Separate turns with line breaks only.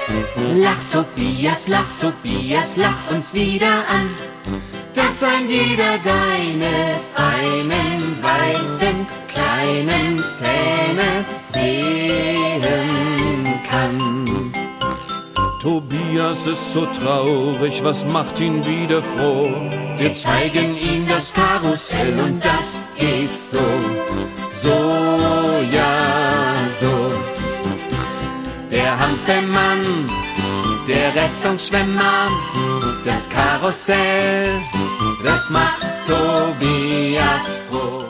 Lach Tobias, lach uns wieder an, dass ein jeder deine feinen, weißen, kleinen Zähne sehen kann.
Tobias ist so traurig, was macht ihn wieder froh?
Wir zeigen ihm das Karussell und das geht so, so, ja, so. Der Hampelmann, der Rettungsschwimmer, das Karussell, das macht Tobias froh.